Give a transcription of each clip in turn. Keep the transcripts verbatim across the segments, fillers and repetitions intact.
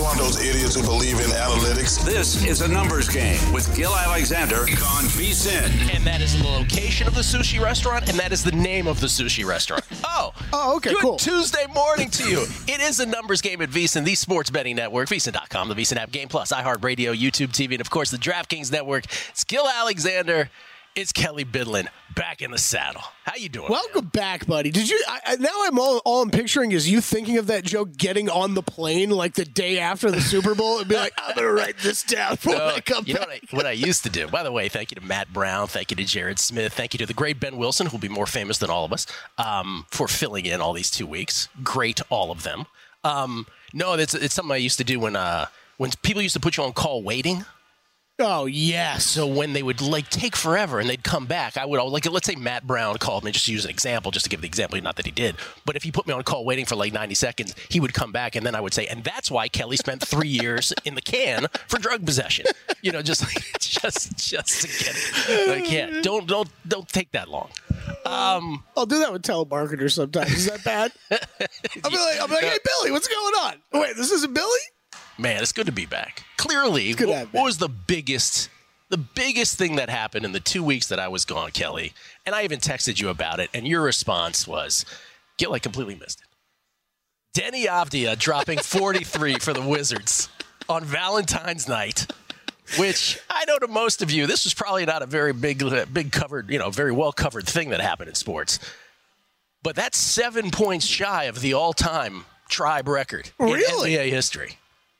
one of those idiots who believe in analytics. This is a numbers game with Gil Alexander on V S I N. And that is the location of the sushi restaurant, and that is the name of the sushi restaurant. Oh, oh, okay, good cool. Tuesday morning to you. It is a numbers game at V S I N, the sports betting network, V S I N dot com, the V S I N app, Game Plus, iHeartRadio, YouTube T V, and of course the DraftKings network. It's Gil Alexander. It's Kelly Bidlin back in the saddle. How you doing? Welcome man? back, buddy. Did you? I, I, now I'm all, all I'm picturing is you thinking of that joke getting on the plane like the day after the Super Bowl and be like, I'm gonna write this down for no, when I come you back. Know what, I, what I used to do. By the way, thank you to Matt Brown, thank you to Jared Smith, thank you to the great Ben Wilson, who'll be more famous than all of us, um, for filling in all these two weeks. Great, all of them. Um, no, it's it's something I used to do when uh, when people used to put you on call waiting. Oh, yes. So when they would, like, take forever and they'd come back, I would, like, let's say Matt Brown called me, just to use an example, just to give the example, not that he did, but if he put me on call waiting for, like, ninety seconds, he would come back, and then I would say, and that's why Kelly spent three years in the can for drug possession. You know, just, like, just, just to get it. Like, yeah, don't, don't, don't take that long. Um, I'll do that with telemarketers sometimes. Is that bad? I'll be like, I'll be like, hey, Billy, what's going on? Wait, this isn't Billy? Man, it's good to be back. Clearly, what, what was the biggest, the biggest thing that happened in the two weeks that I was gone, Kelly? And I even texted you about it, and your response was, Gil, I completely missed it. Deni Avdija dropping forty-three for the Wizards on Valentine's night, which I know to most of you, this was probably not a very big, big covered, you know, very well covered thing that happened in sports. But that's seven points shy of the all-time Tribe record really? in N B A history.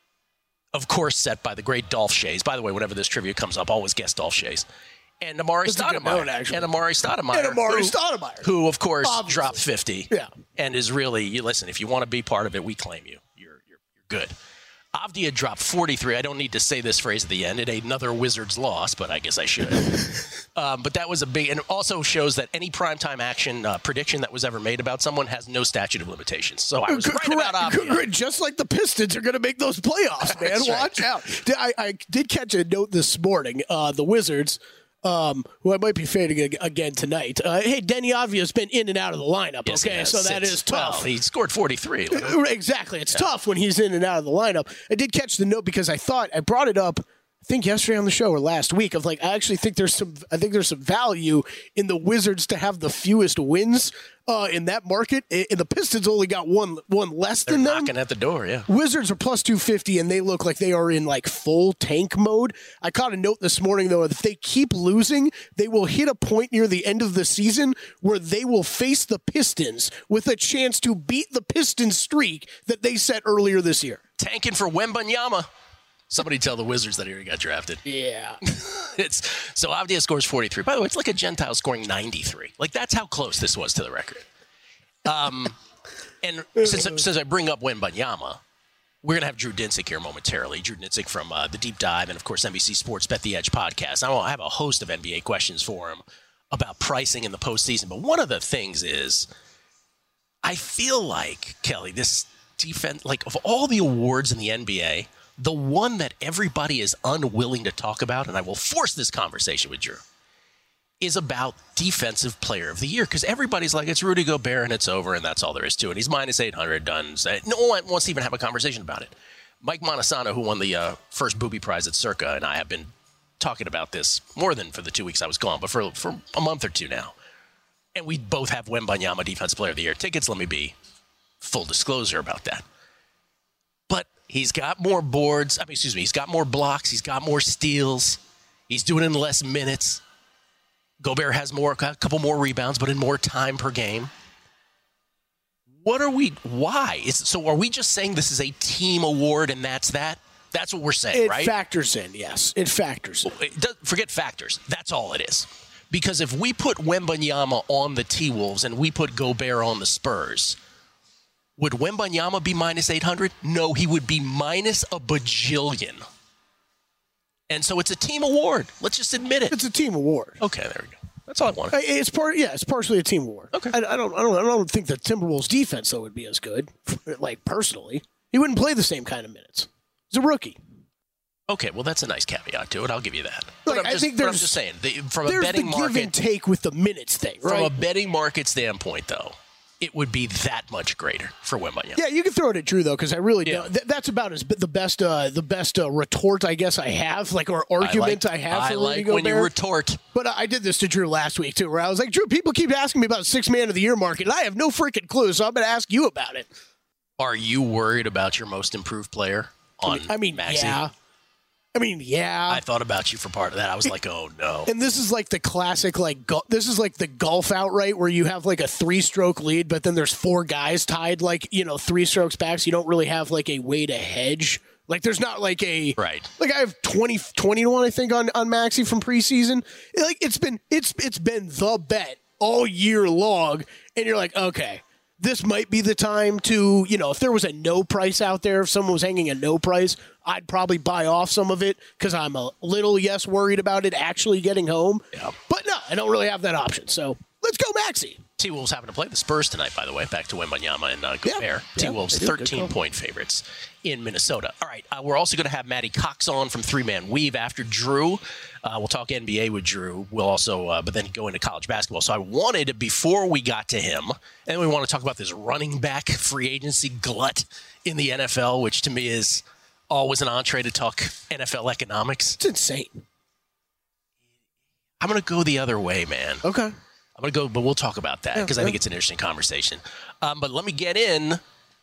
Of course, set by the great Dolph Schayes. By the way, whenever this trivia comes up, always guess Dolph Schayes. And Amari Stoudemire. And Amari Stoudemire. And Amari who, Stoudemire. Who, of course, Obviously. dropped fifty. Yeah. And is really, you listen, if you want to be part of it, we claim you. You're, you're, you're good. Avdija dropped forty-three. I don't need to say this phrase at the end. It ain't another Wizards loss, but I guess I should. um, but that was a big, and it also shows that any primetime action uh, prediction that was ever made about someone has no statute of limitations. So I was C- right correct. about Avdija. Just like the Pistons are going to make those playoffs, man. That's right. Watch out. I, I did catch a note this morning. Uh, the Wizards, um, who I might be fading ag- again tonight. Uh, hey, Deni Avdija's been in and out of the lineup, Yes, okay? So that is tough. Well, he scored forty-three. Exactly. It's yeah. tough when he's in and out of the lineup. I did catch the note because I thought I brought it up, I think yesterday on the show or last week, of like, I actually think there's some I think there's some value in the Wizards to have the fewest wins uh, in that market. And the Pistons only got one one less They're than them. knocking at the door, yeah. Wizards are plus two fifty, and they look like they are in like full tank mode. I caught a note this morning, though, if they keep losing, they will hit a point near the end of the season where they will face the Pistons with a chance to beat the Pistons streak that they set earlier this year. Tanking for Wembanyama. Somebody tell the Wizards that he already got drafted. Yeah. it's So Avdija scores forty-three. By the way, it's like a Gentile scoring ninety-three. Like, that's how close this was to the record. Um, and since, since I bring up Wembanyama, we're going to have Drew Dinsick here momentarily. Drew Dinsick from uh, The Deep Dive and, of course, N B C Sports Bet the Edge podcast. I have a host of N B A questions for him about pricing in the postseason. But one of the things is, I feel like, Kelly, this defense, like, of all the awards in the N B A, the one that everybody is unwilling to talk about, and I will force this conversation with Drew, is about Defensive Player of the Year. Because everybody's like, it's Rudy Gobert and it's over, and that's all there is to it. He's minus eight hundred, done. No one wants to even have a conversation about it. Mike Montesano, who won the uh, first Booby Prize at Circa, and I have been talking about this more than for the two weeks I was gone, but for, for a month or two now. And we both have Wembanyama Defensive Player of the Year tickets. Let me be full disclosure about that. But he's got more boards. I mean, excuse me. He's got more blocks. He's got more steals. He's doing it in less minutes. Gobert has more, a couple more rebounds, but in more time per game. What are we, why? Is, so are we just saying this is a team award and that's that? That's what we're saying, it right? It factors in, yes. It factors in. It does, forget factors. That's all it is. Because if we put Wembanyama on the T-Wolves and we put Gobert on the Spurs, would Wembanyama be minus eight hundred? No, he would be minus a bajillion. And so it's a team award. Let's just admit it. It's a team award. Okay, there we go. That's all I wanted. It's part, yeah, it's partially a team award. Okay. I, I don't, I don't, I don't think the Timberwolves defense though would be as good. Like personally, he wouldn't play the same kind of minutes. He's a rookie. Okay, well that's a nice caveat to it. I'll give you that. Like, But I'm I just, think but I'm there's- just saying, the, from a There's betting the give market, and take with the minutes thing, right? from a betting market standpoint, though, it would be that much greater for Wembanyama. Yeah, you can throw it at Drew though, because I really Yeah. don't. Th- that's about as the best, uh, the best uh, retort I guess I have, like or argument I, I, like, I have. I for like Rudy when you Gobert. retort. But uh, I did this to Drew last week too, where I was like, Drew, people keep asking me about six man of the year market, and I have no freaking clue, so I'm going to ask you about it. Are you worried about your most improved player on I mean, Maxey? yeah. I mean, yeah. I thought about you for part of that. I was like, oh no. And this is like the classic, like go- this is like the golf outright where you have like a three-stroke lead, but then there's four guys tied, like you know, three strokes back. So you don't really have like a way to hedge. Like there's not like a right. Like I have twenty, twenty to one, I think, on on Maxey from preseason. Like it's been it's it's been the bet all year long, and you're like, okay, this might be the time to, you know, if there was a no price out there, if someone was hanging a no price, I'd probably buy off some of it because I'm a little, yes, worried about it actually getting home. Yeah. But no, I don't really have that option. So let's go Maxey. T-Wolves happen to play the Spurs tonight, by the way, back to Wembanyama and uh, Gobert. Yeah, T-Wolves yeah, thirteen-point favorites in Minnesota. All right, uh, we're also going to have Matty Cox on from Three Man Weave after Drew. Uh, we'll talk N B A with Drew. We'll also, uh, but then go into college basketball. So I wanted, before we got to him, and we want to talk about this running back free agency glut in the N F L, which to me is always an entree to talk N F L economics. It's insane. I'm going to go the other way, man. Okay. I'm going to go, but we'll talk about that because Yeah, I think yeah. it's an interesting conversation. Um, but let me get in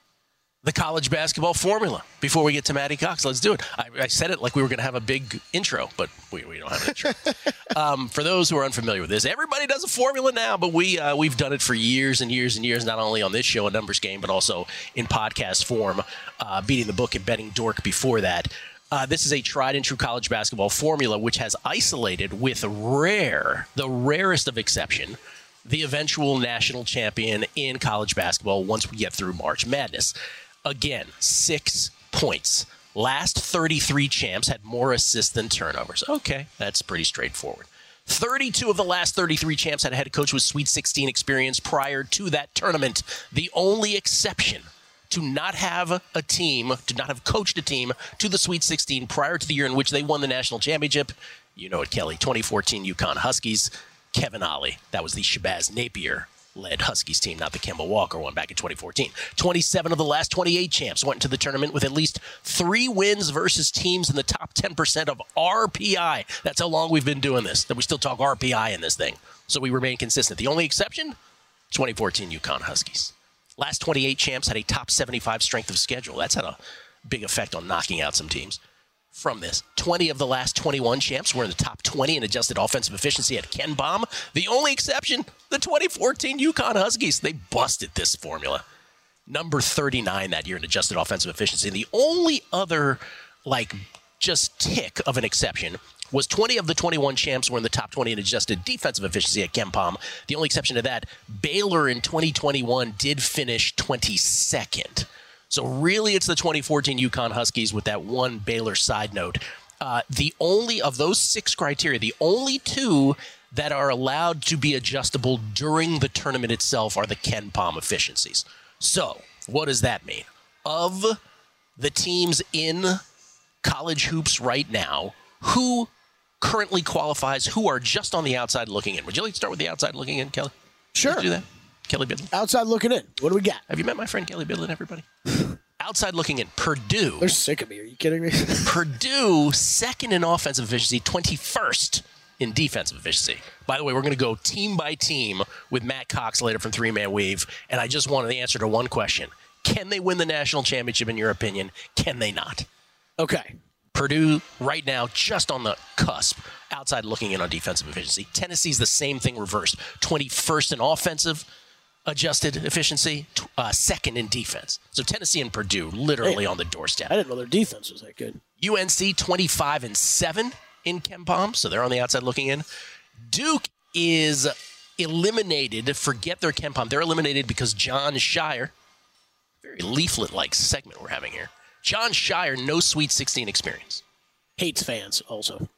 the college basketball formula before we get to Matty Cox. Let's do it. I, I said it like we were going to have a big intro, but we, we don't have an intro. um, for those who are unfamiliar with this, everybody does a formula now, but we, uh, we've done it for years and years and years, not only on this show, A Numbers Game, but also in podcast form, uh, Beating the Book and Betting Dork before that. Uh, this is a tried and true college basketball formula which has isolated, with rare, the rarest of exception, the eventual national champion in college basketball once we get through March Madness. Again, six points. Last thirty-three champs had more assists than turnovers. Okay, that's pretty straightforward. thirty-two of the last thirty-three champs had a head coach with Sweet sixteen experience prior to that tournament. The only exception to not have a team, to not have coached a team to the Sweet sixteen prior to the year in which they won the national championship. You know it, Kelly. twenty fourteen UConn Huskies. Kevin Ollie. That was the Shabazz Napier-led Huskies team, not the Kemba Walker one back in twenty fourteen. twenty-seven of the last twenty-eight champs went into the tournament with at least three wins versus teams in the top ten percent of R P I. That's how long we've been doing this, that we still talk R P I in this thing. So we remain consistent. The only exception, twenty fourteen UConn Huskies. Last twenty-eight champs had a top seventy-five strength of schedule. That's had a big effect on knocking out some teams. From this, twenty of the last twenty-one champs were in the top twenty in adjusted offensive efficiency at Ken Pom. The only exception, the twenty fourteen UConn Huskies. They busted this formula. Number thirty-nine that year in adjusted offensive efficiency. The only other, like, just tick of an exception was twenty of the twenty-one champs were in the top twenty in adjusted defensive efficiency at Ken Pom. The only exception to that, Baylor in twenty twenty-one did finish twenty-second. So really, it's the twenty fourteen UConn Huskies with that one Baylor side note. Uh, the only of those six criteria, the only two that are allowed to be adjustable during the tournament itself are the Ken Pom efficiencies. So what does that mean? Of the teams in college hoops right now, who currently qualifies, who are just on the outside looking in? Would you like to start with the outside looking in, Kelly? Sure. Let's do that. Kelly Bidlin. Outside looking in. What do we got? Have you met my friend Kelly Bidlin, everybody? Outside looking in, Purdue. They're sick of me. Are you kidding me? Purdue, second in offensive efficiency, twenty-first in defensive efficiency. By the way, we're going to go team by team with Matt Cox later from Three Man Weave, and I just wanted the answer to one question. Can they win the national championship, in your opinion? Can they not? Okay. Purdue, right now, just on the cusp, outside looking in on defensive efficiency. Tennessee's the same thing reversed. twenty-first in offensive adjusted efficiency, uh, second in defense. So Tennessee and Purdue literally Hey, on the doorstep. I didn't know their defense was that good. U N C twenty-five and seven in Ken Pom, so they're on the outside looking in. Duke is eliminated. Forget their Ken Pom. They're eliminated because John Shire, very leaflet-like segment we're having here. John Shire, no Sweet sixteen experience. Hates fans also.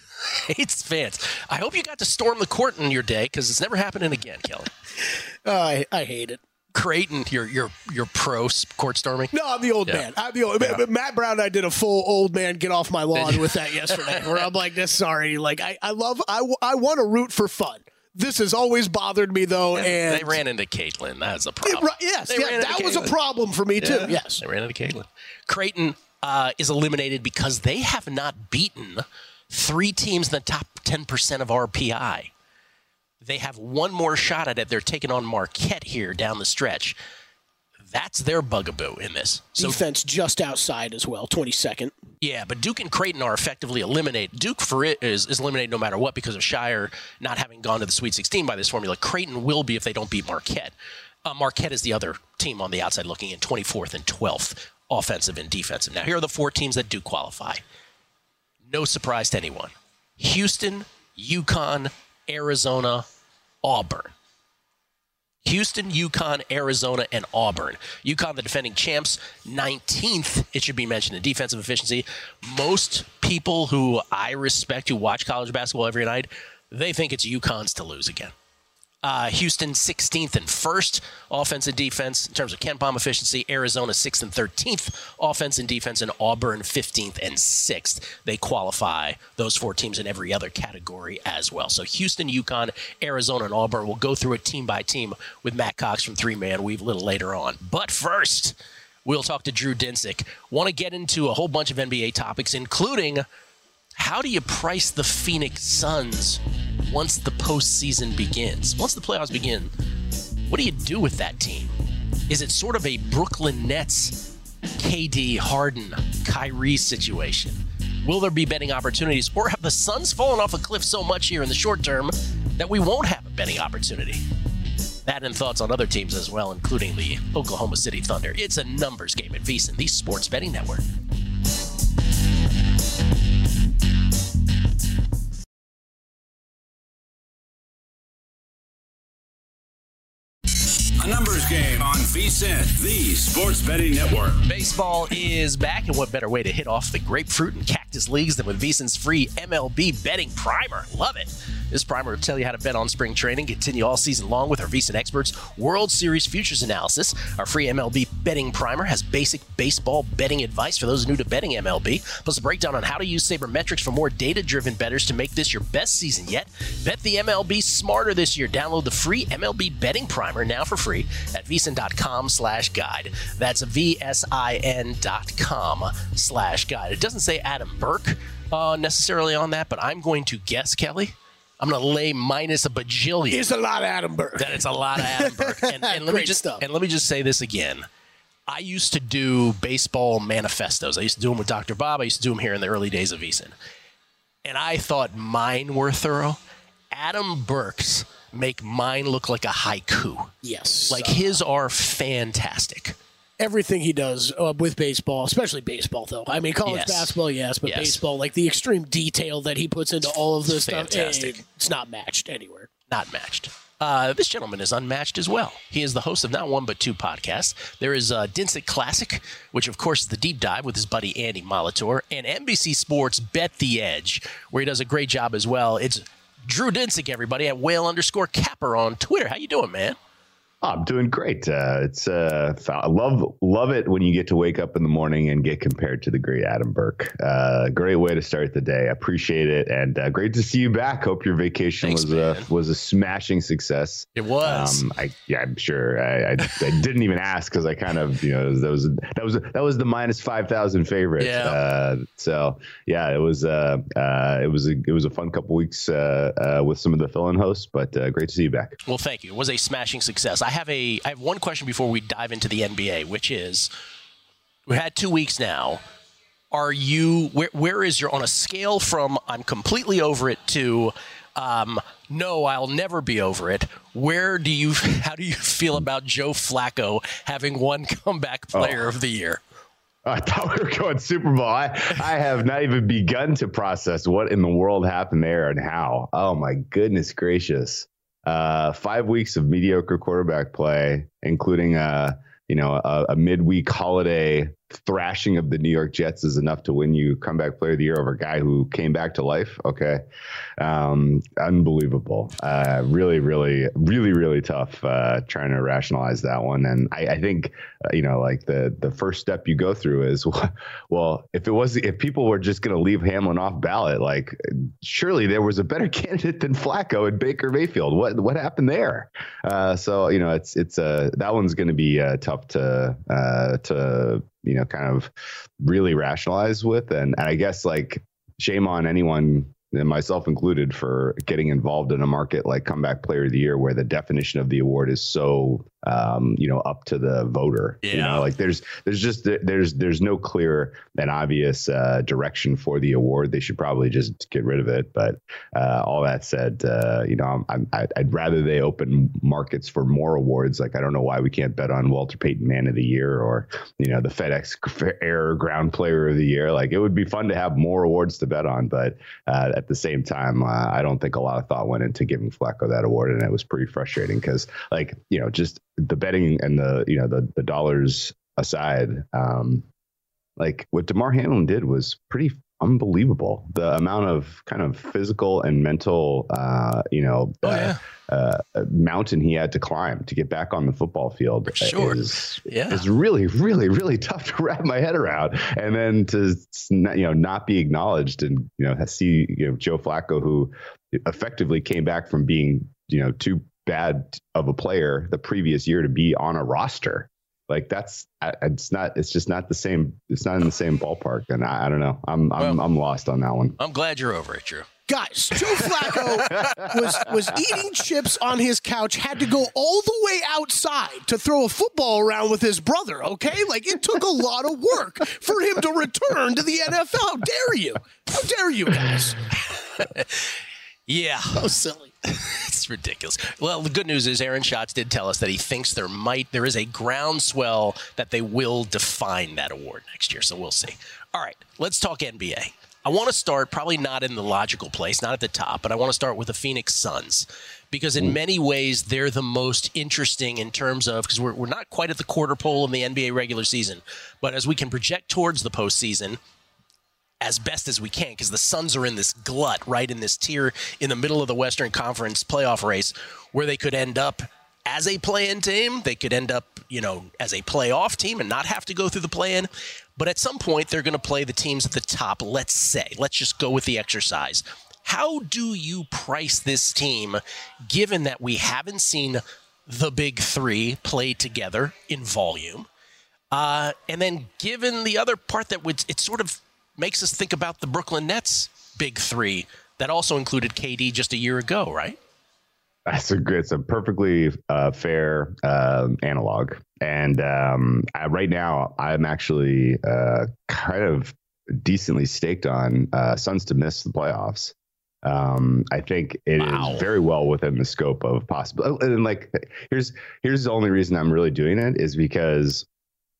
Hates fans. I hope you got to storm the court in your day, because it's never happening again, Kelly. Uh, I, I hate it. Creighton, you're, you're, you're pro court storming? No, I'm the old Yeah. man. I'm the old Yeah. man. Matt Brown and I did a full old man get off my lawn with that yesterday, where I'm like, this sorry. Like, I, I love, I, I want to root for fun. This has always bothered me, though. And, and they ran into Caitlin. That's a problem. It, yes, yeah, that was a problem for me, too. Yeah, yes. They ran into Caitlin. Creighton uh, is eliminated because they have not beaten three teams in the top ten percent of R P I. They have one more shot at it. They're taking on Marquette here down the stretch. That's their bugaboo in this. So, defense just outside as well, twenty-second. Yeah, but Duke and Creighton are effectively eliminated. Duke for it is, is eliminated no matter what because of Shire not having gone to the Sweet sixteen by this formula. Creighton will be if they don't beat Marquette. Uh, Marquette is the other team on the outside looking in, twenty-fourth and twelfth, offensive and defensive. Now, here are the four teams that do qualify. No surprise to anyone. Houston, UConn, Arizona, Auburn. Houston, UConn, Arizona, and Auburn. UConn, the defending champs, nineteenth, it should be mentioned, in defensive efficiency. Most people who I respect who watch college basketball every night, they think it's UConn's to lose again. Uh, Houston, sixteenth and first, offense and defense in terms of KenPom efficiency. Arizona, sixth and thirteenth, offense and defense. And Auburn, fifteenth and sixth. They qualify, those four teams, in every other category as well. So Houston, UConn, Arizona, and Auburn. We'll go through it team by team with Matt Cox from Three Man Weave a little later on. But first, we'll talk to Drew Dinsick. Want to get into a whole bunch of N B A topics, including how do you price the Phoenix Suns once the postseason begins? Once the playoffs begin, what do you do with that team? Is it sort of a Brooklyn Nets, K D, Harden, Kyrie situation? Will there be betting opportunities, or have the Suns fallen off a cliff so much here in the short term that we won't have a betting opportunity? That and thoughts on other teams as well, including the Oklahoma City Thunder. It's a numbers game at VSiN, the Sports Betting Network. A numbers game on VSiN, the Sports Betting Network. Baseball is back, and what better way to hit off the grapefruit and cactus leagues than with VSiN's free M L B betting primer. Love it. This primer will tell you how to bet on spring training, continue all season long with our VSiN experts' World Series futures analysis. Our free M L B betting primer has basic baseball betting advice for those new to betting M L B, plus a breakdown on how to use sabermetrics for more data-driven bettors to make this your best season yet. Bet the M L B smarter this year. Download the free M L B betting primer now for free at VSiN.com slash guide. That's V-S-I-N dot com slash guide. It doesn't say Adam Burke uh, necessarily on that, but I'm going to guess, Kelly, I'm going to lay minus a bajillion. It's a lot of Adam Burke. That it's a lot of Adam Burke. And, and let me just stuff. and let me just say this again. I used to do baseball manifestos. I used to do them with Doctor Bob. I used to do them here in the early days of VSiN. And I thought mine were thorough. Adam Burke's make mine look like a haiku. Yes. Like his are fantastic. Everything he does uh, with baseball, especially baseball, though. I mean, college Yes. basketball, yes, but Yes. baseball, like the extreme detail that he puts into all of this Fantastic. stuff, eh, it's not matched anywhere. Not matched. Uh, this gentleman is unmatched as well. He is the host of not one but two podcasts. There is uh, Dinsick Classic, which of course is the deep dive with his buddy Andy Molitor, and N B C Sports Bet the Edge, where he does a great job as well. It's Drew Dinsick, everybody, at whale underscore capper on Twitter. How you doing, man? Oh, I'm doing great. Uh, it's uh, I love love it when you get to wake up in the morning and get compared to the great Adam Burke. Uh, great way to start the day. I appreciate it, and uh, great to see you back. Hope your vacation Thanks, was a was a smashing success. It was. Um, I yeah, I'm sure. I, I, I didn't even ask because I kind of you know that was that was that was the minus five thousand favorite. Yeah. Uh, so yeah, it was uh, uh, it was a it was a fun couple weeks uh, uh, with some of the fill-in hosts, but uh, great to see you back. Well, thank you. It was a smashing success. I have a I have one question before we dive into the N B A, which is, we had two weeks now. Are you where? Where is your on a scale from I'm completely over it to um, no, I'll never be over it? Where do you? How do you feel about Joe Flacco having won Comeback Player Oh. of the Year? I thought we were going Super Bowl. I, I have not even begun to process what in the world happened there and how. Oh, my goodness gracious. Uh, five weeks of mediocre quarterback play, including, uh, you know, a, a midweek holiday thrashing of the New York Jets is enough to win you comeback player of the year over a guy who came back to life. Okay. Um, unbelievable. Uh, really, really, really, really tough uh, trying to rationalize that one. And I, I think, uh, you know, like the, the first step you go through is, well, if it was, if people were just going to leave Hamlin off ballot, like surely there was a better candidate than Flacco and Baker Mayfield. What, what happened there? Uh, so, you know, it's, it's uh, that one's going to be uh, tough to, uh, to, you know, kind of really rationalize with. And, and I guess like shame on anyone, and myself included, for getting involved in a market like comeback player of the year, where the definition of the award is so, um, you know, up to the voter. Yeah. You know, like there's there's just there's there's no clear and obvious uh, direction for the award. They should probably just get rid of it. But uh, all that said, uh, you know, I'm, I'm, I'd rather they open markets for more awards. Like I don't know why we can't bet on Walter Payton Man of the Year or, you know, the FedEx Air Ground Player of the Year. Like it would be fun to have more awards to bet on, but uh, at the same time, uh, I don't think a lot of thought went into giving Flacco that award, and it was pretty frustrating because, like, you know, just the betting and the, you know, the the dollars aside, um, like what DeMar Hamlin did was pretty unbelievable. The amount of kind of physical and mental, uh, you know, oh, uh, yeah. uh, mountain he had to climb to get back on the football field. Sure. is, Yeah. is really, really, really tough to wrap my head around. And then to, you know, not be acknowledged and, you know, see, you know, Joe Flacco, who effectively came back from being, you know, too bad of a player the previous year to be on a roster. Like that's, it's not, it's just not the same. It's not in the same ballpark. And I, I don't know. I'm, I'm, Well, I'm lost on that one. I'm glad you're over it, Drew. Guys, Joe Flacco was was eating chips on his couch, had to go all the way outside to throw a football around with his brother, okay? Like, it took a lot of work for him to return to the N F L. How dare you? How dare you guys? Yeah. So silly. It's ridiculous. Well, the good news is Aaron Schatz did tell us that he thinks there might, there is a groundswell that they will define that award next year. So we'll see. All right, let's talk N B A. I want to start probably not in the logical place, not at the top, but I want to start with the Phoenix Suns because in many ways they're the most interesting in terms of, because we're, we're not quite at the quarter pole of the N B A regular season, but as we can project towards the postseason, as best as we can, because the Suns are in this glut, right, in this tier in the middle of the Western Conference playoff race where they could end up as a play-in team. They could end up, you know, as a playoff team and not have to go through the play-in. But at some point, they're going to play the teams at the top, let's say. Let's just go with the exercise. How do you price this team, given that we haven't seen the big three play together in volume? Uh, and then given the other part that would, it sort of makes us think about the Brooklyn Nets big three that also included K D just a year ago, right? That's a good, it's a perfectly uh, fair uh, analog. And um, I, right now, I'm actually uh, kind of decently staked on uh, Suns to miss the playoffs. Um, I think it Wow. is very well within the scope of possible. And like, here's here's the only reason I'm really doing it is because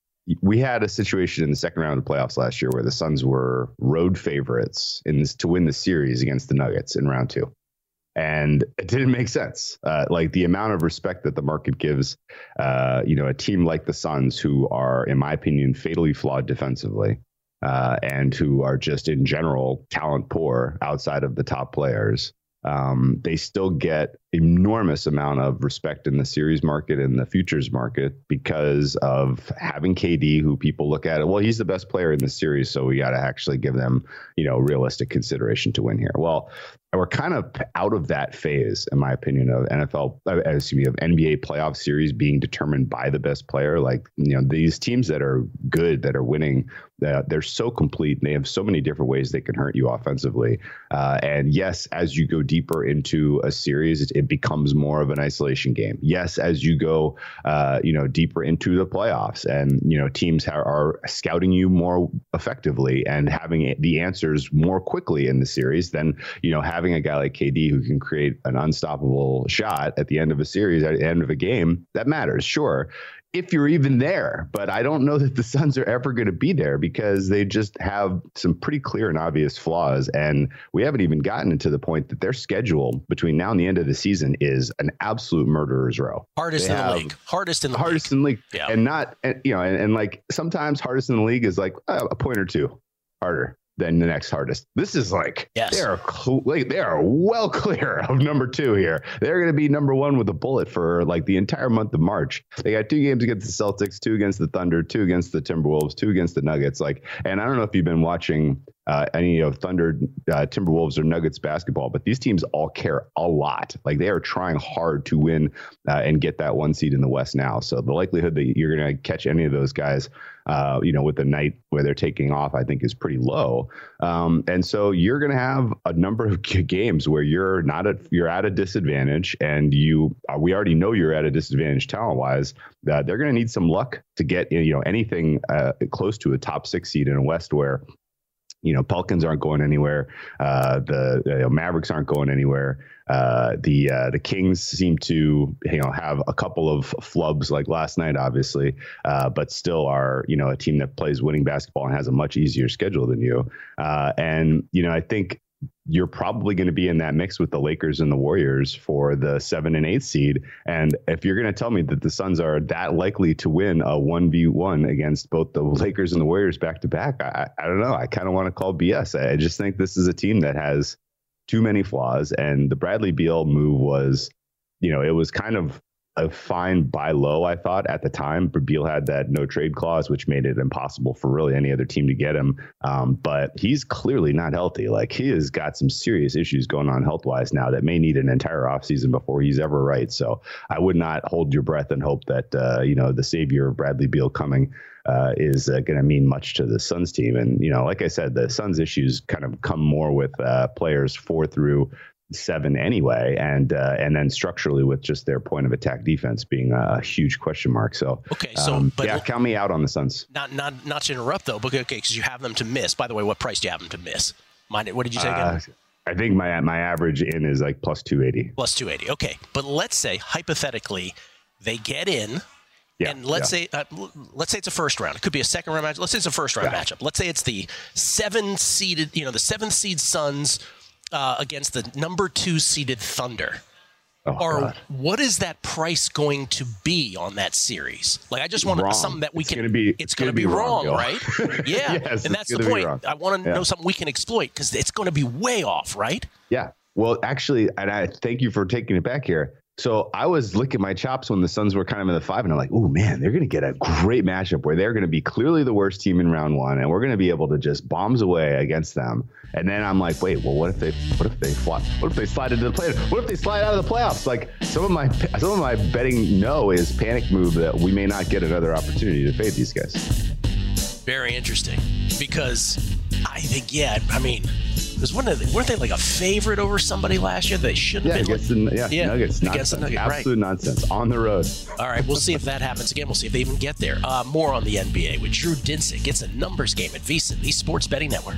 we had a situation in the second round of the playoffs last year where the Suns were road favorites in this to win the series against the Nuggets in round two. And it didn't make sense. Uh, like the amount of respect that the market gives, uh, you know, a team like the Suns, who are, in my opinion, fatally flawed defensively, uh, and who are just in general talent poor outside of the top players. Um, they still get enormous amount of respect in the series market and the futures market because of having K D, who people look at it. Well, he's the best player in the series, so we got to actually give them, you know, realistic consideration to win here. Well, we're kind of out of that phase, in my opinion, of N F L, uh, excuse me, of N B A playoff series being determined by the best player. Like, you know, these teams that are good, that are winning, uh, they're so complete. And they have so many different ways they can hurt you offensively. Uh, and yes, as you go deeper into a series, it, it becomes more of an isolation game. Yes, as you go, uh, you know, deeper into the playoffs, and you know, teams ha- are scouting you more effectively and having the answers more quickly in the series than, you know, having a guy like K D who can create an unstoppable shot at the end of a series, at the end of a game, that matters, sure. if you're even there. But I don't know that the Suns are ever going to be there because they just have some pretty clear and obvious flaws. And we haven't even gotten to the point that their schedule between now and the end of the season is an absolute murderer's row. Hardest They in the have- league. Hardest in the hardest league. in the league. Yeah. And not, and, you know, and, and like sometimes hardest in the league is like uh, a point or two harder than the next hardest. This is like, Yes. they are cl- like, they are well clear of number two here. They're going to be number one with a bullet for like the entire month of March. They got two games against the Celtics, two against the Thunder, two against the Timberwolves, two against the Nuggets. Like, and I don't know if you've been watching uh, any of Thunder, uh, Timberwolves or Nuggets basketball, but these teams all care a lot. Like they are trying hard to win uh, and get that one seed in the West now. So the likelihood that you're going to catch any of those guys, uh, you know, with the night where they're taking off, I think is pretty low. Um, and so you're going to have a number of g- games where you're not at, you're at a disadvantage, and you, uh, we already know you're at a disadvantage talent wise. Uh, they're going to need some luck to get, you know, anything uh, close to a top six seed in a West where, you know, Pelicans aren't going anywhere. Uh, the you know, Mavericks aren't going anywhere. Uh, the uh, the Kings seem to, you know, have a couple of flubs like last night, obviously, uh, but still are, you know, a team that plays winning basketball and has a much easier schedule than you. Uh, and, you know, I think you're probably going to be in that mix with the Lakers and the Warriors for the seven and eight seed. And if you're going to tell me that the Suns are that likely to win a one v one against both the Lakers and the Warriors back to back, I, I don't know. I kind of want to call B S. I just think this is a team that has too many flaws. And the Bradley Beal move was, you know, it was kind of a fine buy low, I thought, at the time. But Beal had that no trade clause, which made it impossible for really any other team to get him. Um, but he's clearly not healthy. Like, he has got some serious issues going on health wise now that may need an entire offseason before he's ever right. So I would not hold your breath and hope that, uh, you know, the savior of Bradley Beal coming uh, is uh, going to mean much to the Suns team. And, you know, like I said, the Suns issues kind of come more with uh, players four through seven anyway, and uh, and then structurally with just their point of attack defense being a huge question mark. So Okay, so, um, but- yeah, count me out on the Suns. Not not not to interrupt though, but okay, because you have them to miss. By the way, what price do you have them to miss? Mine, what did you say again? Uh, I think my my average in is like plus two eighty. Plus two eighty. Okay, but let's say hypothetically they get in. Yeah, and let's yeah. say uh, l- let's say it's a first round. It could be a second round match. Let's say it's a first round Yeah. matchup. Let's say it's the seven seeded, you know, the seventh seed Suns uh, against the number two seeded Thunder. Oh, Or God. what is that price going to be on that series? Like, I just want Wrong. something that we It's can. gonna be- it's it's going to gonna be be wrong, wrong, Gil. right? Yeah, Yes, and it's that's the gonna be point. wrong. I want to Yeah. know something we can exploit because it's going to be way off, right? Yeah. Well, actually, and I thank you for taking it back here. So I was licking my chops when the Suns were kind of in the five, and I'm like, oh man, they're going to get a great matchup where they're going to be clearly the worst team in round one, and we're going to be able to just bombs away against them. And then I'm like, wait, well, what if they, what if they fly, what if they slide into the play? What if they slide out of the playoffs? Like some of my, some of my betting no is panic move that we may not get another opportunity to fade these guys. Very interesting because I think, yeah, I mean, because weren't they, weren't they like a favorite over somebody last year? They shouldn't Yeah, have been. against Like, the yeah, Yeah, Nuggets, against the nonsense. Nuggets, right. Absolute nonsense on the road. all right, we'll see if that happens again. We'll see if they even get there. Uh, more on the N B A with Drew Dinsick. It's a numbers game at VSiN, the Sports Betting Network.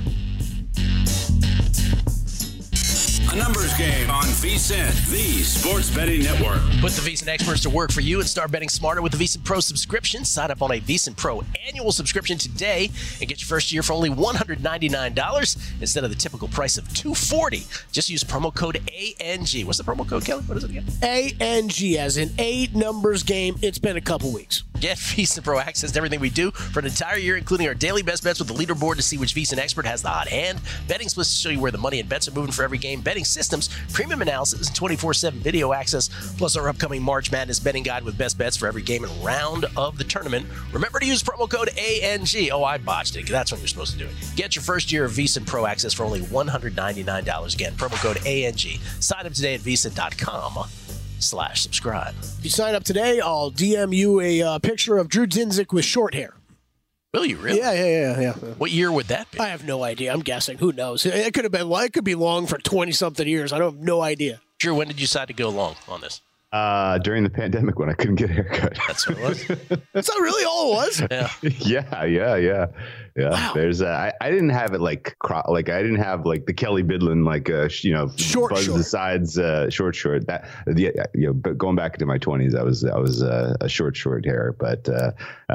A numbers game on VSiN, the Sports Betting Network. Put the VSiN experts to work for you and start betting smarter with the VSiN Pro subscription. Sign up on a VSiN Pro annual subscription today and get your first year for only one hundred ninety-nine dollars instead of the typical price of two hundred forty dollars. Just use promo code A N G. What's the promo code, Kelly? What is it again? A N G as in eight numbers game. It's been a couple weeks. Get VSiN Pro access to everything we do for an entire year, including our daily best bets with the leaderboard to see which VSiN expert has the hot hand, betting splits to show you where the money and bets are moving for every game, betting systems, premium analysis, and twenty-four seven video access, plus our upcoming March Madness betting guide with best bets for every game and round of the tournament. Remember to use promo code A N G. Oh, I botched it. That's when you're supposed to do it. Get your first year of VSiN Pro access for only one hundred ninety-nine dollars. Again, promo code A N G. Sign up today at VSiN.com slash subscribe. If you sign up today, I'll D M you a uh, picture of Drew Dinsick with short hair. Will you really? Yeah, yeah, yeah, yeah. What year would that be? I have no idea. I'm guessing. Who knows? It could have been. It could be long for twenty something years. I don't have no idea. Drew, when did you decide to go long on this? Uh, during the pandemic when I couldn't get a haircut. That's what it was. That's not really all it was. Yeah. yeah, yeah, yeah, Yeah, Wow. there's uh, I, I didn't have it like cro- like I didn't have like the Kelly Bidlin like uh sh- you know Short, buzz short. the sides uh, short short that yeah you know but going back to my twenties I was I was uh, a short short hair but uh,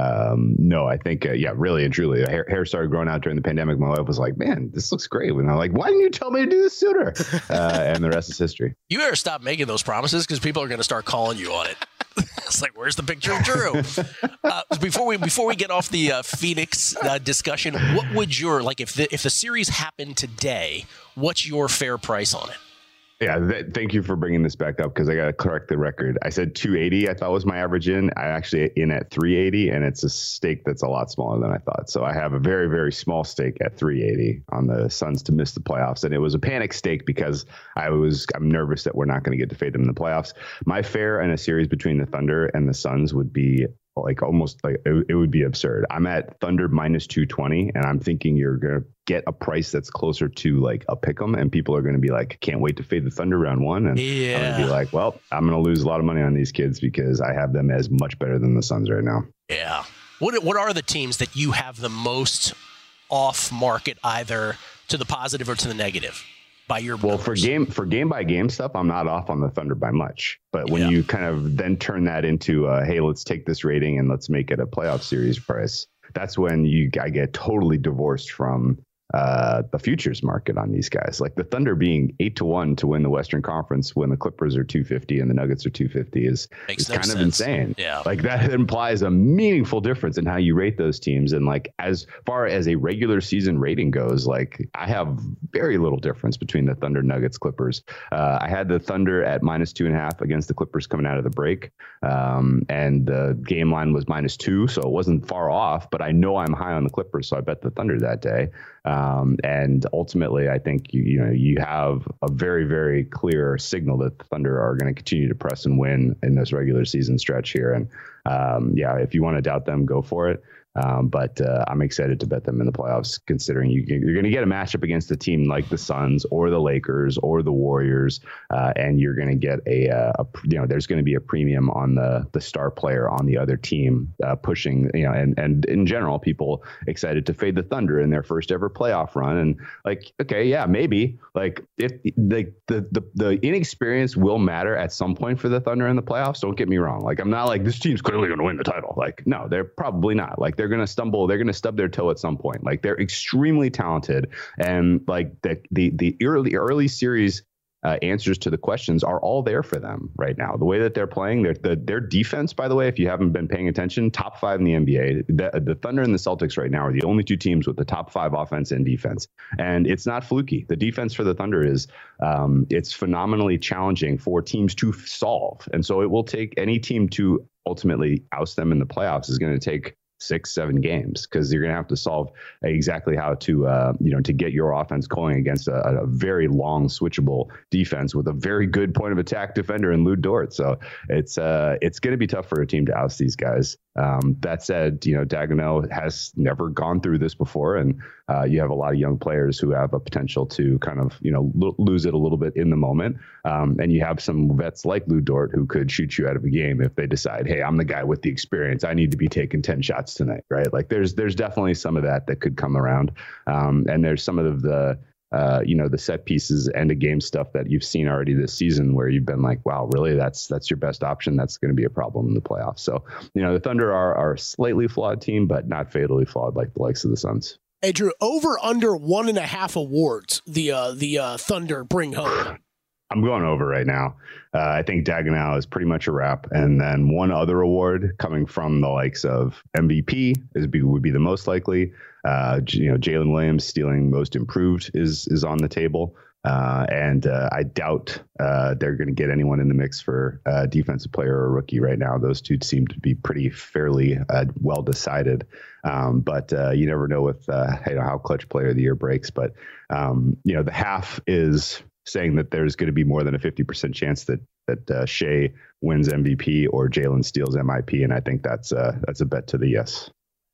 um no I think uh, yeah really and truly hair, hair started growing out during the pandemic. My wife was like, man, this looks great, and I'm like, why didn't you tell me to do this sooner? Uh, and the rest is history. You better stop making those promises because people are going to start calling you on it. It's like, where's the picture of Drew? Uh, before we before we get off the uh, Phoenix uh, discussion, what would your like if the if the series happened today? What's your fair price on it? Yeah, th- thank you for bringing this back up because I got to correct the record. I said two eighty I thought was my average in. I actually in at three eighty, and it's a stake that's a lot smaller than I thought. So I have a very, very small stake at three eighty on the Suns to miss the playoffs. And it was a panic stake because I was I'm nervous that we're not going to get to fade them in the playoffs. My fair in a series between the Thunder and the Suns would be like almost like it, it would be absurd. I'm at Thunder minus two twenty, and I'm thinking you're going to get a price that's closer to like a pick 'em, and people are going to be like, can't wait to fade the Thunder round one. And Yeah. I'm going to be like, well, I'm going to lose a lot of money on these kids because I have them as much better than the Suns right now. Yeah. What what are the teams that you have the most off market, either to the positive or to the negative, by your Well, numbers? for game for game by game stuff, I'm not off on the Thunder by much. But when Yeah. you kind of then turn that into, uh, hey, let's take this rating and let's make it a playoff series price, that's when you I get totally divorced from uh, the futures market on these guys. Like the Thunder being eight to one to win the Western Conference when the Clippers are two fifty and the Nuggets are two fifty is, Makes is no kind of sense. insane. Yeah. Like that implies a meaningful difference in how you rate those teams. And like as far as a regular season rating goes, like I have very little difference between the Thunder, Nuggets, Clippers. Uh, I had the Thunder at minus two and a half against the Clippers coming out of the break. Um, and the game line was minus two. So it wasn't far off, but I know I'm high on the Clippers. So I bet the Thunder that day. Um, and ultimately, I think you, you know you have a very, very clear signal that the Thunder are going to continue to press and win in this regular season stretch here. And um, yeah, if you want to doubt them, go for it. Um, but uh, I'm excited to bet them in the playoffs, considering you, you're going to get a matchup against a team like the Suns or the Lakers or the Warriors, uh, and you're going to get a, a, a you know there's going to be a premium on the the star player on the other team, uh, pushing you know and and in general people excited to fade the Thunder in their first ever playoff run. And like, okay, yeah, maybe like if the the the, the inexperience will matter at some point for the Thunder in the playoffs. Don't get me wrong. Like I'm not like this team's clearly going to win the title. Like no, they're probably not. Like they're They're going to stumble. They're going to stub their toe at some point. Like they're extremely talented, and like the the the early early series uh, answers to the questions are all there for them right now. The way that they're playing, their the, their defense, by the way, if you haven't been paying attention, top five in the N B A. The, the Thunder and the Celtics right now are the only two teams with the top five offense and defense, and it's not fluky. The defense for the Thunder is um, it's phenomenally challenging for teams to solve, and so it will take any team to ultimately oust them in the playoffs is going to take six, seven games because you're going to have to solve exactly how to, uh, you know, to get your offense going against a, a very long switchable defense with a very good point of attack defender in Lou Dort. So it's uh, it's going to be tough for a team to oust these guys. Um, that said, you know, Dagnall has never gone through this before, and uh, you have a lot of young players who have a potential to kind of, you know, lo- lose it a little bit in the moment. Um, and you have some vets like Lou Dort who could shoot you out of a game if they decide, hey, I'm the guy with the experience. I need to be taking ten shots tonight, right? Like there's there's definitely some of that that could come around. Um, and there's some of the Uh, you know, the set pieces and the game stuff that you've seen already this season where you've been like, wow, really, that's that's your best option. That's going to be a problem in the playoffs. So, you know, the Thunder are, are a slightly flawed team, but not fatally flawed like the likes of the Suns. Hey, Drew, over under one and a half awards the uh, the uh, Thunder bring home. I'm going over right now. Uh, I think Dagnall is pretty much a wrap. And then one other award coming from the likes of M V P is be, would be the most likely. Uh, you know, Jalen Williams stealing most improved is is on the table. Uh, and uh, I doubt uh, they're going to get anyone in the mix for uh, defensive player or rookie right now. Those two seem to be pretty fairly uh, well decided. Um, but uh, you never know with uh, you know, how clutch player of the year breaks. But, um, you know, the half is saying that there's going to be more than a fifty percent chance that that uh, Shea wins M V P or Jalen steals M I P. And I think that's uh, that's a bet to the yes.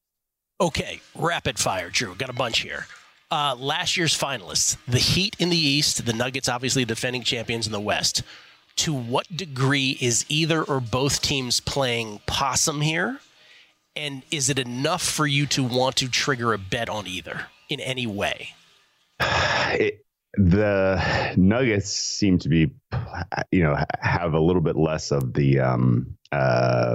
Okay, rapid fire, Drew. Got a bunch here. Uh, last year's finalists, the Heat in the East, the Nuggets obviously defending champions in the West. To what degree is either or both teams playing possum here? And is it enough for you to want to trigger a bet on either in any way? It, the Nuggets seem to be, you know, have a little bit less of the um, uh,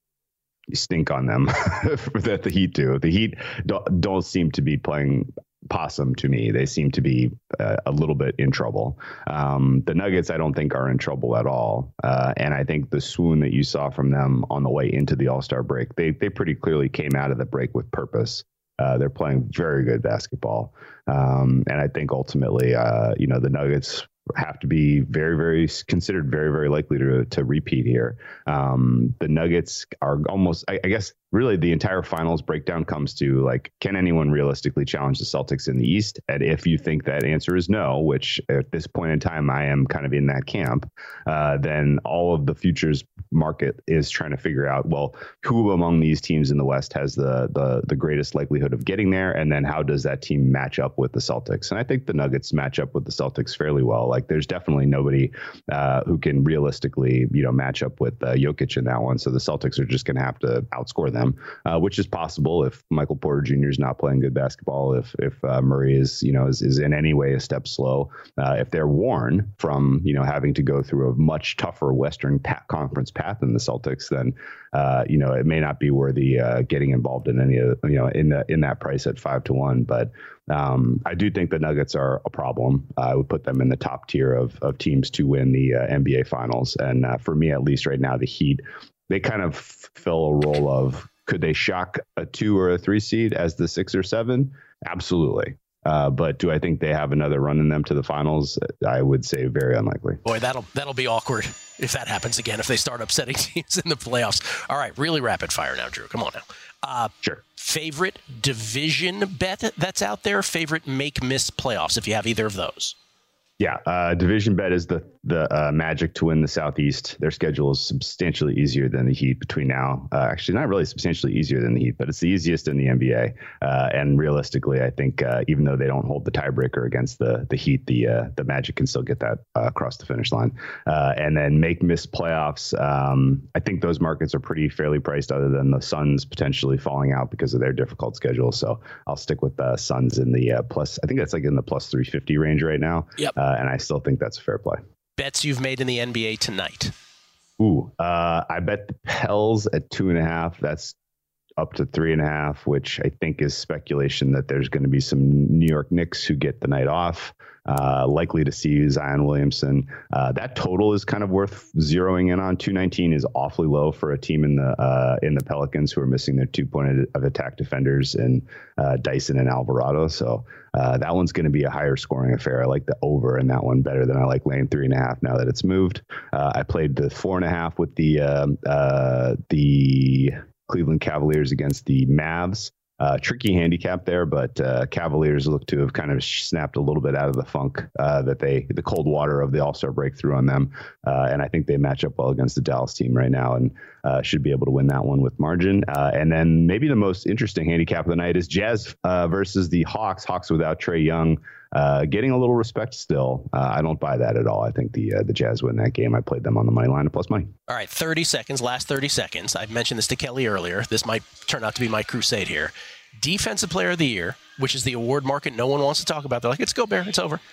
stink on them that the Heat do. The Heat don't, don't seem to be playing possum to me. They seem to be uh, a little bit in trouble. Um, the Nuggets, I don't think, are in trouble at all. Uh, and I think the swoon that you saw from them on the way into the All-Star break, they they pretty clearly came out of the break with purpose. Uh, they're playing very good basketball. Um, and I think ultimately, uh, you know, the Nuggets have to be very, very considered very, very likely to to repeat here. Um, the Nuggets are almost, I, I guess, really the entire finals breakdown comes to like, can anyone realistically challenge the Celtics in the East? And if you think that answer is no, which at this point in time, I am kind of in that camp, uh, then all of the futures market is trying to figure out, well, who among these teams in the West has the the the greatest likelihood of getting there? And then how does that team match up with the Celtics? And I think the Nuggets match up with the Celtics fairly well. Like there's definitely nobody uh, who can realistically, you know, match up with uh, Jokic in that one. So the Celtics are just going to have to outscore them. Uh, which is possible if Michael Porter Junior is not playing good basketball, if if uh, Murray is, you know, is, is in any way a step slow, uh, if they're worn from, you know, having to go through a much tougher Western pa- Conference path than the Celtics, then, uh, you know, it may not be worthy uh, getting involved in any of, you know, in the in that price at five to one. But um, I do think the Nuggets are a problem. Uh, I would put them in the top tier of of teams to win the uh, N B A Finals. And uh, for me, at least right now, the Heat, they kind of fill a role of, could they shock a two or a three seed as the six or seven? Absolutely. Uh, but do I think they have another run in them to the finals? I would say very unlikely. Boy, that'll that'll be awkward if that happens again, if they start upsetting teams in the playoffs. All right, really rapid fire now, Drew. Come on now. Uh, sure. Favorite division bet that's out there? Favorite make-miss playoffs, if you have either of those? Yeah, uh, division bet is the the uh, Magic to win the Southeast. Their schedule is substantially easier than the Heat between now. Uh, actually, not really substantially easier than the Heat, but it's the easiest in the N B A. Uh, and realistically, I think uh, even though they don't hold the tiebreaker against the the Heat, the uh, the Magic can still get that uh, across the finish line. Uh, and then make miss playoffs. Um, I think those markets are pretty fairly priced, other than the Suns potentially falling out because of their difficult schedule. So I'll stick with the Suns in the uh, plus. I think that's like in the plus three fifty range right now. Yep. Uh, Uh, and I still think that's a fair play. Bets you've made in the N B A tonight? Ooh, uh, I bet the Pels at two and a half. That's up to three and a half, which I think is speculation that there's going to be some New York Knicks who get the night off. Uh, likely to see Zion Williamson. Uh, that total is kind of worth zeroing in on. two nineteen is awfully low for a team in the uh, in the Pelicans who are missing their two point of attack defenders in uh, Dyson and Alvarado. So uh, that one's going to be a higher scoring affair. I like the over in that one better than I like laying three and a half now that it's moved. Uh, I played the four and a half with the uh, uh, the Cleveland Cavaliers against the Mavs. Uh, tricky handicap there, but uh, Cavaliers look to have kind of snapped a little bit out of the funk uh, that they, the cold water of the All-Star break threw on them. Uh, and I think they match up well against the Dallas team right now and uh, should be able to win that one with margin. Uh, and then maybe the most interesting handicap of the night is Jazz uh, versus the Hawks. Hawks without Trae Young. Uh, getting a little respect still. Uh, I don't buy that at all. I think the uh, the Jazz win that game. I played them on the money line at plus money. All right, thirty seconds, last thirty seconds. I mentioned this to Kelly earlier. This might turn out to be my crusade here. Defensive Player of the Year, which is the award market no one wants to talk about. They're like, it's Gobert, it's over.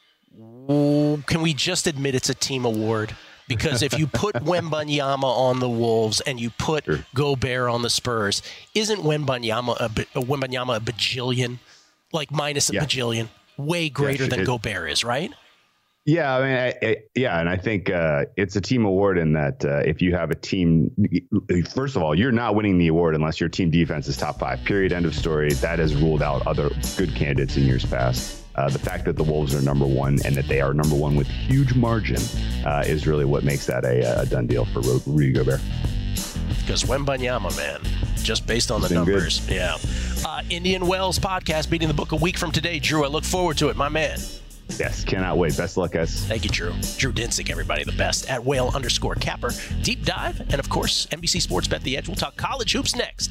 Can we just admit it's a team award? Because if you put Wembanyama on the Wolves and you put sure. Gobert on the Spurs, isn't Wembanyama a, a, Wembanyama a bajillion? Like minus a yeah. bajillion? Way greater yeah, than it, Gobert is, right? Yeah, I mean, I, I, yeah, and I think uh, it's a team award in that uh, if you have a team, first of all, you're not winning the award unless your team defense is top five. Period. End of story. That has ruled out other good candidates in years past. Uh, the fact that the Wolves are number one and that they are number one with huge margin uh, is really what makes that a, a done deal for Rudy Gobert. Because Wembanyama, man, just based on the numbers. Good. Yeah. Uh, Indian Wells podcast, beating the book a week from today. Drew, I look forward to it, my man. Yes, cannot wait. Best of luck, guys. Thank you, Drew. Drew Dinsick, everybody, the best at whale underscore capper. Deep dive, and of course, N B C Sports Bet the Edge. We'll talk college hoops next.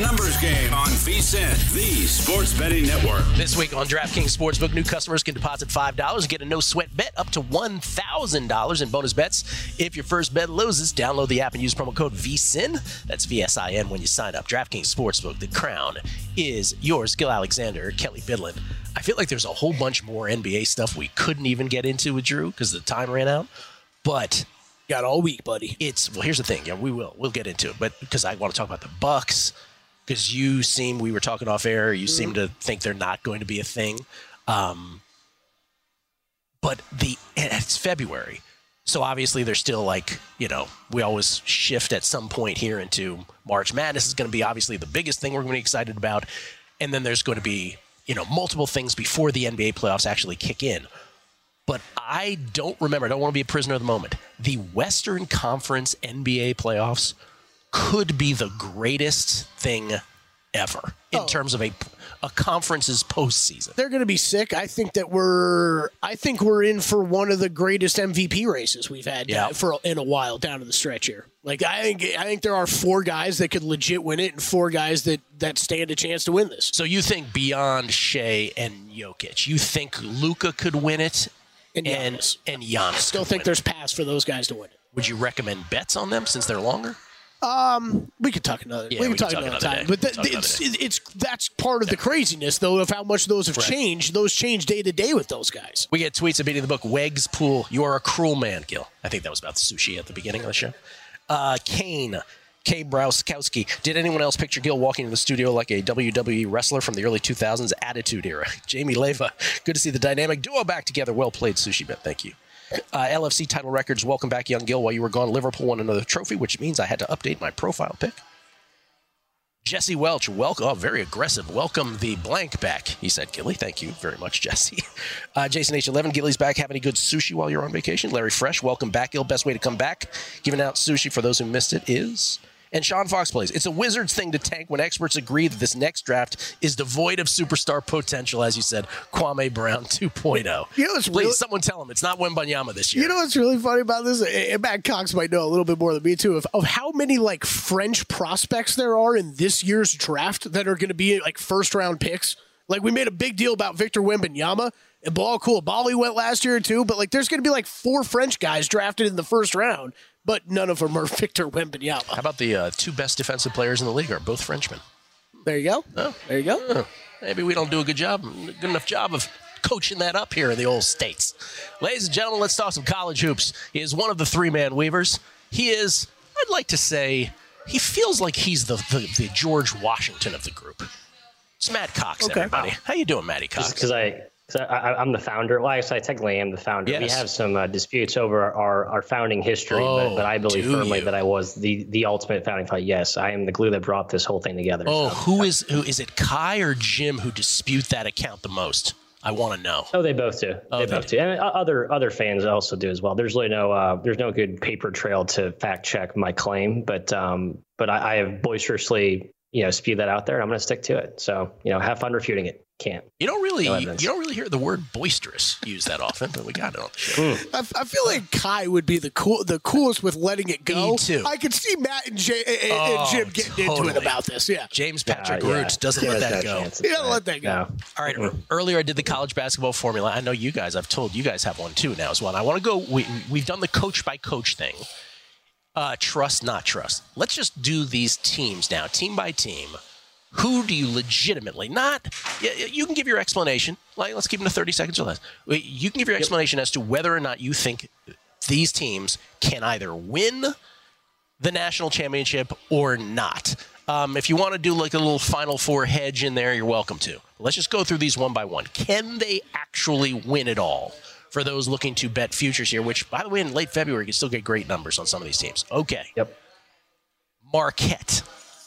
A numbers game on VSiN, the sports betting network. This week on DraftKings Sportsbook, new customers can deposit five dollars and get a no-sweat bet up to one thousand dollars in bonus bets. If your first bet loses, download the app and use promo code VSiN. That's V S I N when you sign up. DraftKings Sportsbook, the crown is yours. Gil Alexander, Kelly Bidlin. I feel like there's a whole bunch more N B A stuff we couldn't even get into with Drew because the time ran out. But got all week, buddy. It's well. Here's the thing. Yeah, we will. We'll get into it. But because I want to talk about the Bucks, because you seem we were talking off air. You mm-hmm. seem to think they're not going to be a thing. Um, but the it's February, so obviously they're still like you know we always shift at some point here into March Madness is going to be obviously the biggest thing we're going to be excited about, and then there's going to be you know multiple things before the N B A playoffs actually kick in. But I don't remember, I don't want to be a prisoner of the moment. The Western Conference N B A playoffs could be the greatest thing ever in oh. terms of a, a conference's postseason. They're going to be sick. I think that we're I think we're in for one of the greatest M V P races we've had yeah. for in a while down to the stretch here. Like I think I think there are four guys that could legit win it and four guys that, that stand a chance to win this. So you think beyond Shea and Jokic, you think Luka could win it? And Giannis. And, and Giannis. Still think there's paths for those guys to win it. Would you recommend bets on them since they're longer? Um, we could talk another. Yeah, we could we talk, can talk another another time. day. But that, Talk it's, another it's it's that's part of the craziness, though, of how much those have Right. changed. Those change day to day with those guys. We get tweets of beating the book. Wegs Pool, you are a cruel man, Gil. I think that was about the sushi at the beginning of the show. Uh, Kane, K. Brauskowski. Did anyone else picture Gil walking into the studio like a W W E wrestler from the early two thousands Attitude Era? Jamie Leva, good to see the dynamic duo back together. Well played, Sushi Bet. Thank you. Uh, L F C title records. Welcome back, young Gil. While you were gone, Liverpool won another trophy, which means I had to update my profile pic. Jesse Welch, welcome. Oh, very aggressive. Welcome the blank back, he said, Gilly. Thank you very much, Jesse. Uh, Jason H eleven, Gilly's back. Have any good sushi while you're on vacation? Larry Fresh, welcome back, Gil. Best way to come back, giving out sushi for those who missed it is... And Sean Fox plays. It's a Wizards thing to tank when experts agree that this next draft is devoid of superstar potential, as you said, Kwame Brown two point oh. You know what's Please, really, someone tell him it's not Wembanyama this year. You know what's really funny about this? And Matt Cox might know a little bit more than me, too, of, of how many, like, French prospects there are in this year's draft that are going to be, like, first-round picks. Like, we made a big deal about Victor Wembanyama. And Ball cool. Bali went last year, too. But, like, there's going to be, like, four French guys drafted in the first round. But none of them are Victor Wembanyama. How about the uh, two best defensive players in the league are both Frenchmen? There you go. Oh. There you go. Oh. Maybe we don't do a good job, good enough job of coaching that up here in the old States. Ladies and gentlemen, let's talk some college hoops. He is one of the three-man weavers. He is, I'd like to say, he feels like he's the, the, the George Washington of the group. It's Matt Cox, okay. everybody. How you doing, Matty Cox? Because I... So I, I'm the founder. Well, I guess I technically am the founder. Yes. We have some uh, disputes over our, our founding history, Oh, but, but I believe do firmly you? that I was the, the ultimate founding father. Yes, I am the glue that brought this whole thing together. Oh, so. who is who is it? Kai or Jim who dispute that account the most? I want to know. Oh, they both do. Oh, they they both do. And other other fans also do as well. There's really no uh, there's no good paper trail to fact check my claim, but um, but I, I have boisterously you know spewed that out there, and I'm going to stick to it. So you know, have fun refuting it. Can't. You don't really No you evidence. don't really hear the word boisterous used that often, but we got it on the show. Mm. I, I feel like Kai would be the cool, the coolest with letting it go. Me too. I could see Matt and, Jay, and, Oh, and Jim getting into totally. it about this. Yeah. James Patrick Uh, yeah. Roots doesn't Yeah, let that there's no go. chance. You don't let that go. No. All right. Mm-hmm. Earlier, I did the college basketball formula. I know you guys. I've told you guys have one too now as well. And I want to go. We, we've done the coach by coach thing. Uh, trust, not trust. Let's just do these teams now, team by team. Who do you legitimately not? You can give your explanation. Like, let's keep it to thirty seconds or less. You can give your explanation as to whether or not you think these teams can either win the national championship or not. Um, if you want to do like a little Final Four hedge in there, you're welcome to. Let's just go through these one by one. Can they actually win it all? For those looking to bet futures here, which, by the way, in late February, you can still get great numbers on some of these teams. Okay. Yep. Marquette.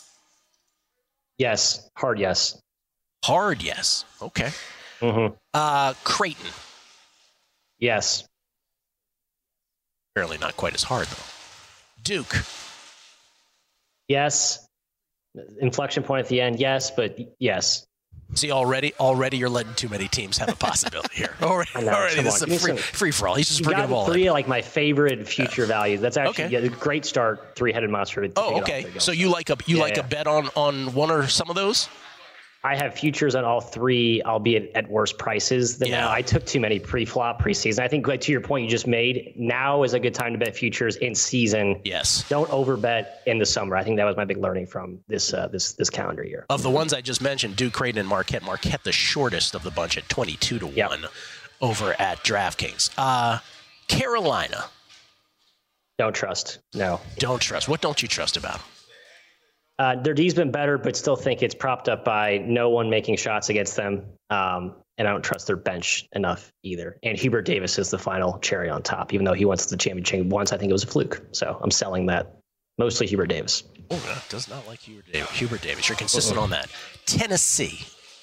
Yes. Hard yes. Hard yes. Okay. Mm-hmm. Uh, Creighton. Yes. Apparently not quite as hard, though. Duke. Yes. Inflection point at the end. Yes, but yes. See, already, already you're letting too many teams have a possibility here. Already, I know, already come this on, is a give free, me some- free for all. He's just You bringing got them all three in. of like my favorite future values. That's actually Okay. yeah, a great start. Three-headed monster. To Oh, kick it off okay. there, So you like a you Yeah, like yeah. a bet on on one or some of those? I have futures on all three, albeit at worse prices than Yeah. now. I took too many pre-flop preseason. I think, like to your point you just made, now is a good time to bet futures in season. Yes. Don't overbet in the summer. I think that was my big learning from this uh, this this calendar year. Of the ones I just mentioned, Duke, Creighton, and Marquette. Marquette, the shortest of the bunch at twenty-two to Yep. one over at DraftKings. Uh, Carolina, Don't trust. No. don't trust. What don't you trust about them? Uh, their D's been better, but still think it's propped up by no one making shots against them. Um, and I don't trust their bench enough either. And Hubert Davis is the final cherry on top, even though he went to the championship once. I think it was a fluke. So I'm selling that. Mostly Hubert Davis. Oh, no, does not like Hubert Davis. Hubert Davis. You're consistent on that. Tennessee.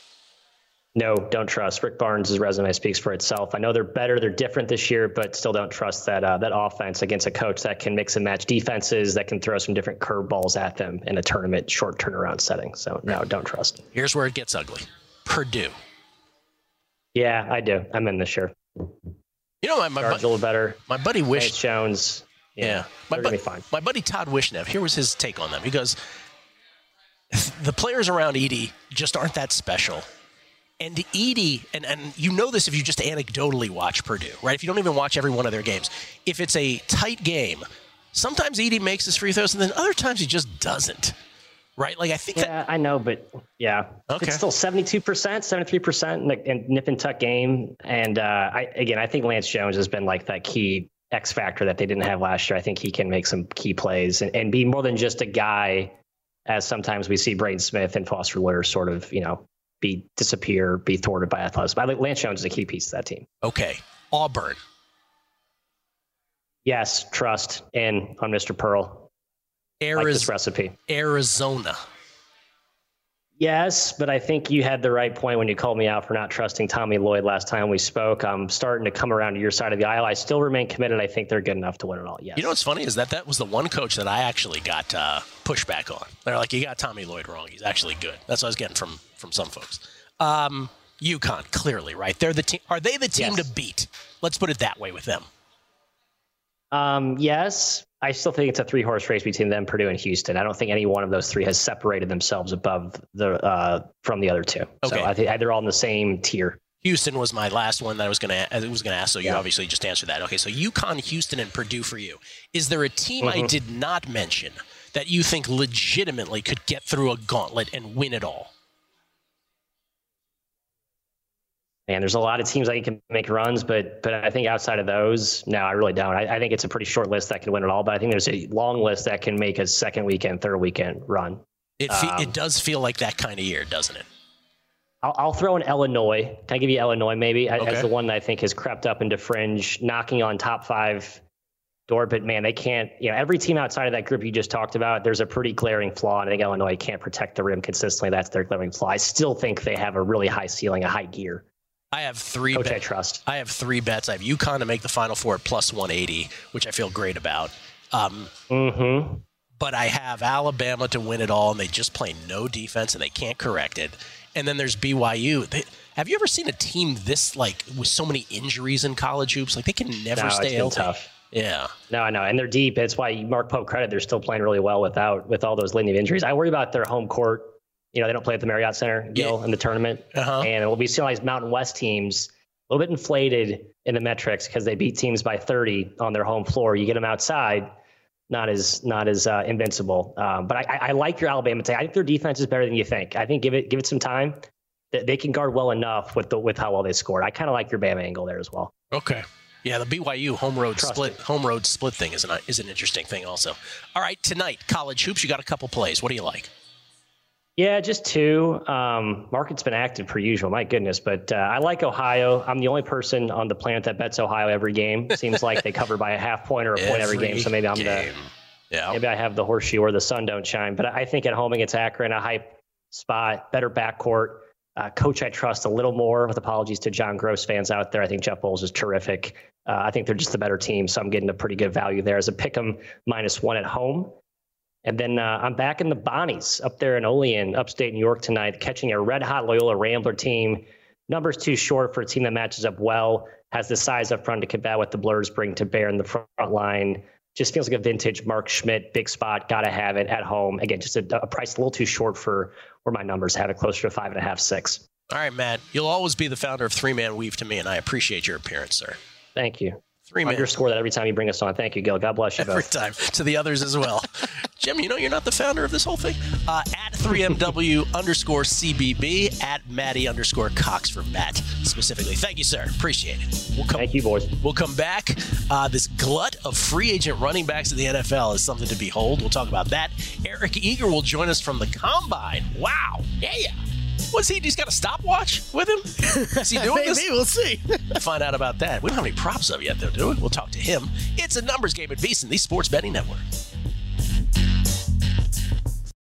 No, don't trust. Rick Barnes' resume speaks for itself. I know they're better, they're different this year, but still don't trust that uh, that offense against a coach that can mix and match defenses, that can throw some different curveballs at them in a tournament short turnaround setting. So no, don't trust. Here's where it gets ugly. Purdue. Yeah, I do. I'm in this year. You know, my my, Guards a bu- little better. my buddy Lance wished. Jones. Yeah, my, they're bu- gonna be fine. my buddy Todd Wishnev. Here was his take on them. He goes, "The players around Edie just aren't that special." And Edie, and, and you know this if you just anecdotally watch Purdue, right? If you don't even watch every one of their games. If it's a tight game, sometimes Edie makes his free throws, and then other times he just doesn't, right? Like, I think that, Yeah, I know, but yeah, Okay. it's still seventy-two percent, seventy-three percent in the in nip and tuck game. And uh, I again, I think Lance Jones has been like that key X factor that they didn't have last year. I think he can make some key plays and, and be more than just a guy, as sometimes we see Braden Smith and Foster Loyer sort of, you know, be disappear, be thwarted by athleticism. I think Lance Jones is a key piece to that team. okay, Auburn. Yes, trust in on Mister Pearl. Like this Ariz- recipe. Arizona. Yes, but I think you had the right point when you called me out for not trusting Tommy Lloyd last time we spoke. I'm starting to come around to your side of the aisle. I still remain committed. I think they're good enough to win it all. Yes. You know what's funny is that that was the one coach that I actually got uh, pushback on. They're like, you got Tommy Lloyd wrong. He's actually good. That's what I was getting from from some folks. Um, UConn, clearly, right? They're the team. Are they the team Yes. to beat? Let's put it that way with them. Um, yes, I still think it's a three horse race between them, Purdue, and Houston. I don't think any one of those three has separated themselves above the uh, from the other two. Okay. So I think they're all in the same tier. Houston was my last one that I was going to I was going to ask. So you Yeah. obviously just answered that. Okay, so UConn, Houston, and Purdue for you. Is there a team I Mhm. did not mention that you think legitimately could get through a gauntlet and win it all? And there's a lot of teams that you can make runs, but but I think outside of those, no, I really don't. I, I think it's a pretty short list that can win it all, but I think there's a long list that can make a second weekend, third weekend run. It fe- Um, it does feel like that kind of year, doesn't it? I'll, I'll throw in Illinois. Can I give you Illinois maybe as- Okay. as the one that I think has crept up into fringe, knocking on top five door? But man, they can't. You know, every team outside of that group you just talked about, there's a pretty glaring flaw, and I think Illinois can't protect the rim consistently. That's their glaring flaw. I still think they have a really high ceiling, a high gear. I have three. Coach, bet- I trust. I have three bets. I have UConn to make the Final Four at plus one eighty, which I feel great about. Um, Mm-hmm. but I have Alabama to win it all, and they just play no defense, and they can't correct it. And then there's B Y U. They, have you ever seen a team this, like, with so many injuries in college hoops? Like, they can never No, stay it's been healthy. tough. Yeah. No, I know, and they're deep. It's why you Mark Pope credit. They're still playing really well without with all those litany of injuries. I worry about their home court. You know, they don't play at the Marriott Center, Gil, Yeah. in the tournament, Uh-huh. and we'll be seeing all these Mountain West teams a little bit inflated in the metrics because they beat teams by thirty on their home floor. You get them outside, not as not as uh, invincible. Um, but I, I like your Alabama take. I think their defense is better than you think. I think give it give it some time. They, they can guard well enough with the with how well they scored. I kind of like your Bama angle there as well. Okay. Yeah, the B Y U home road Trust split it. home road split thing is an is an interesting thing also. All right, tonight, college hoops, you got a couple plays. What do you like? Yeah, just two. Um, market's been active per usual. My goodness, but uh, I like Ohio. I'm the only person on the planet that bets Ohio every game. Seems like they cover by a half point or a point every game. So maybe I'm the game. Yeah. maybe I have the horseshoe or the sun don't shine. But I think at home against Akron, a hype spot, better backcourt. Uh, coach I trust a little more. With apologies to John Gross fans out there, I think Jeff Bowles is terrific. Uh, I think they're just the better team, so I'm getting a pretty good value there as a pick 'em minus one at home. And then uh, I'm back in the Bonnies up there in Olean, upstate New York tonight, catching a red-hot Loyola Rambler team. Numbers too short for a team that matches up well, has the size up front to combat what the Blurs bring to bear in the front line. Just feels like a vintage Mark Schmidt, big spot, got to have it at home. Again, just a, a price a little too short for where my numbers have it, closer to five and a half, six. All right, Matt, you'll always be the founder of Three Man Weave to me, and I appreciate your appearance, sir. Thank you. Three man. Underscore that every time you bring us on. Thank you, Gil. God bless you Every both. time. To the others as well. Jim, you know you're not the founder of this whole thing? Uh, at three M W underscore C B B, at Matty underscore Cox for Matt specifically. Thank you, sir. Appreciate it. We'll come, Thank you, boys. We'll come back. Uh, this glut of free agent running backs in the N F L is something to behold. We'll talk about that. Eric Eager will join us from the Combine. Wow. Yeah, yeah. What's he? He's got a stopwatch with him? Is he doing Maybe, this? we'll see. We'll find out about that. We don't have any props of yet, though, do we? We'll talk to him. It's a numbers game at VSiN, the Sports Betting Network.